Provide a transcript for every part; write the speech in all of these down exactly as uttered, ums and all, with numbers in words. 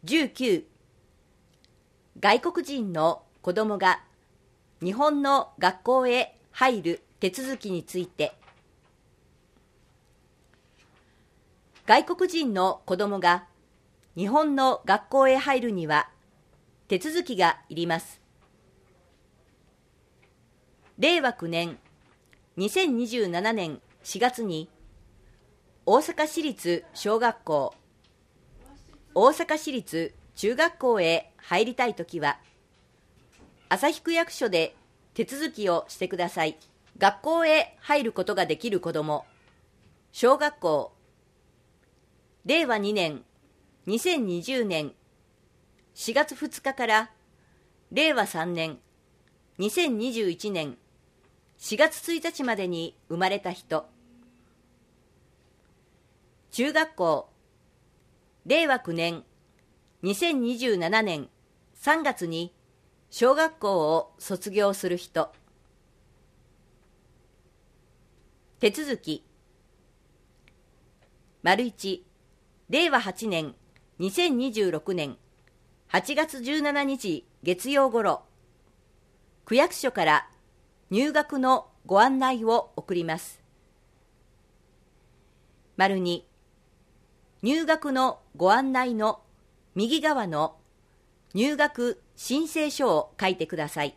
じゅうきゅう、外国人の子供が日本の学校へ入る手続きについて。外国人の子供が日本の学校へ入るには手続きがいります。れいわきゅうねんにせんにじゅうななねんしがつに大阪市立小学校、大阪市立中学校へ入りたいときは、旭区役所で手続きをしてください。学校へ入ることができる子ども、小学校、れいわにねんにせんにじゅうねんしがつふつかかられいわさんねんにせんにじゅういちねんしがつついたちまでに生まれた人、中学校、れいわきゅうねんにせんにじゅうななねんさんがつに小学校を卒業する人。手続き。丸いち、れいわはちねんにせんにじゅうろくねんはちがつじゅうしちにち月曜ごろ、区役所から入学のご案内を送ります。丸に、入学のご案内の右側の入学申請書を書いてください。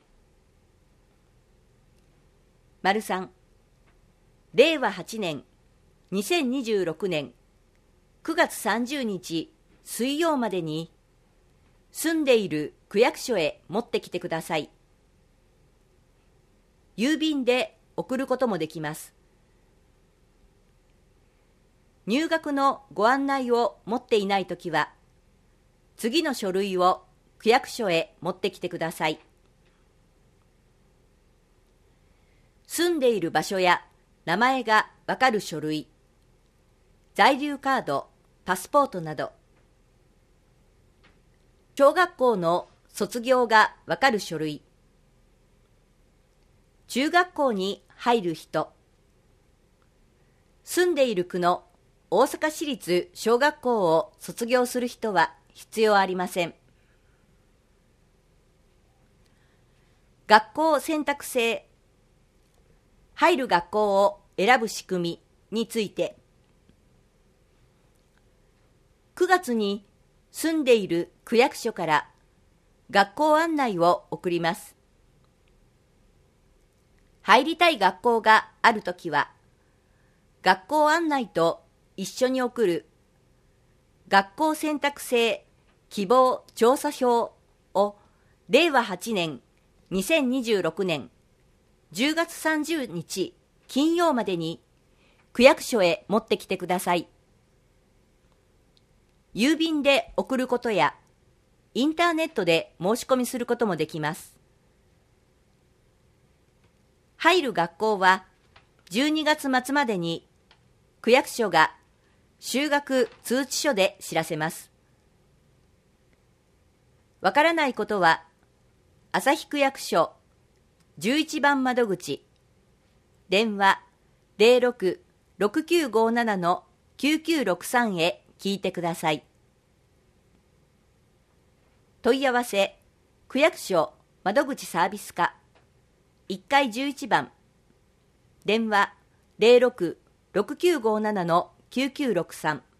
丸さん、れいわはちねんにせんにじゅうろくねんくがつさんじゅうにち水曜までに住んでいる区役所へ持ってきてください。郵便で送ることもできます。入学のご案内を持っていないときは、次の書類を区役所へ持ってきてください。住んでいる場所や名前がわかる書類、在留カード、パスポートなど、小学校の卒業がわかる書類、中学校に入る人、住んでいる区の大阪市立小学校を卒業する人は必要ありません。学校選択制、入る学校を選ぶ仕組みについて。くがつに住んでいる区役所から学校案内を送ります。入りたい学校があるときは、学校案内と一緒に送る学校選択制希望調査票をれいわはちねんにせんにじゅうろくねんじゅうがつさんじゅうにち金曜までに区役所へ持ってきてください。郵便で送ることやインターネットで申し込みすることもできます。入る学校はじゅうにがつまつまでに区役所が就学通知書で知らせます。わからないことは、旭区役所じゅういちばん窓口、電話 ゼロろく ろくきゅうごなな きゅうきゅうろくさん へ聞いてください。問い合わせ、区役所窓口サービス課いっかいじゅういちばん、電話 ゼロろく ろくきゅうごなな きゅうきゅうろくさん